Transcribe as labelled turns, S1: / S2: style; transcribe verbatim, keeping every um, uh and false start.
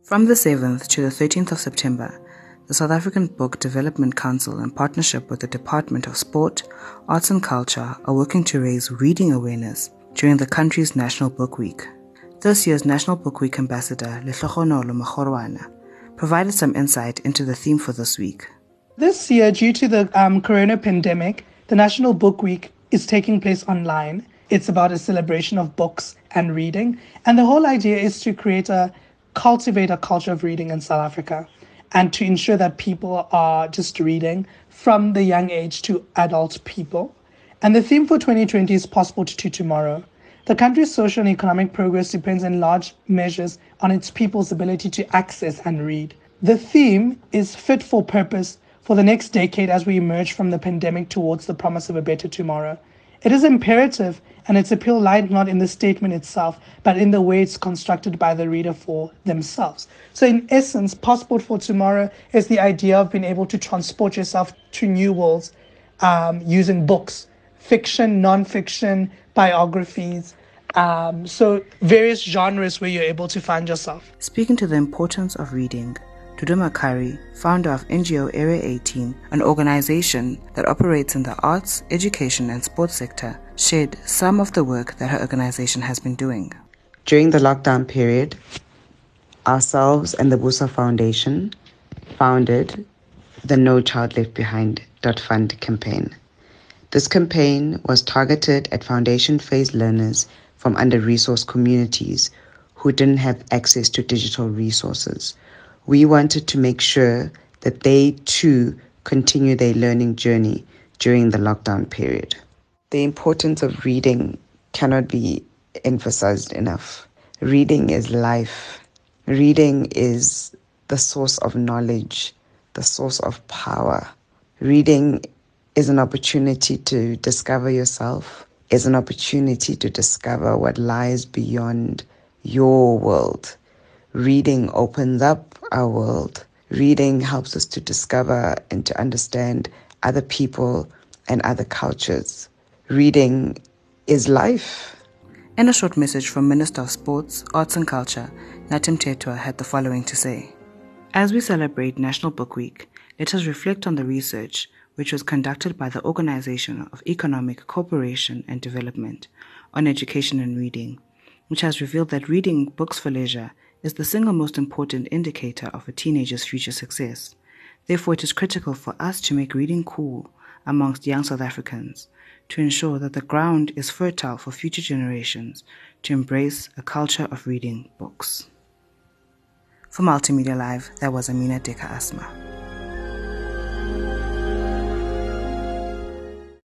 S1: From the seventh to the thirteenth of September, the South African Book Development Council, in partnership with the Department of Sport, Arts and Culture, are working to raise reading awareness during the country's National Book Week. This year's National Book Week ambassador, Lehlohonolo Makgorwana, provided some insight into the theme for this week.
S2: This year, due to the um, corona pandemic, the National Book Week is taking place online. It's about a celebration of books and reading. And the whole idea is to create a, cultivate a culture of reading in South Africa and to ensure that people are just reading from the young age to adult people. And the theme for twenty twenty is Passport to Tomorrow. The country's social and economic progress depends in large measures on its people's ability to access and read. The theme is fit for purpose for the next decade as we emerge from the pandemic towards the promise of a better tomorrow. It is imperative, and its appeal lies not in the statement itself, but in the way it's constructed by the reader for themselves. So in essence, Passport for Tomorrow is the idea of being able to transport yourself to new worlds um, using books, fiction, non-fiction, biographies, um, so various genres where you're able to find yourself.
S1: Speaking to the importance of reading, Duduma Kari, founder of N G O Area eighteen, an organization that operates in the arts, education and sports sector, shared some of the work that her organization has been doing.
S3: During the lockdown period, ourselves and the Busa Foundation founded the No Child Left Behind Fund campaign. This campaign was targeted at foundation phase learners from under-resourced communities who didn't have access to digital resources. We wanted to make sure that they too continue their learning journey during the lockdown period. The importance of reading cannot be emphasized enough. Reading is life. Reading is the source of knowledge, the source of power. Reading is an opportunity to discover yourself, is an opportunity to discover what lies beyond your world. Reading opens up our world. Reading helps us to discover and to understand other people and other cultures. Reading is life.
S1: In a short message from Minister of Sports, Arts and Culture, Nathi Mthethwa had the following to say. As we celebrate National Book Week, let us reflect on the research which was conducted by the Organization of Economic Cooperation and Development on Education and Reading, which has revealed that reading books for leisure is the single most important indicator of a teenager's future success. Therefore, it is critical for us to make reading cool amongst young South Africans, to ensure that the ground is fertile for future generations to embrace a culture of reading books. For Multimedia Live, that was Amina Deka Asma.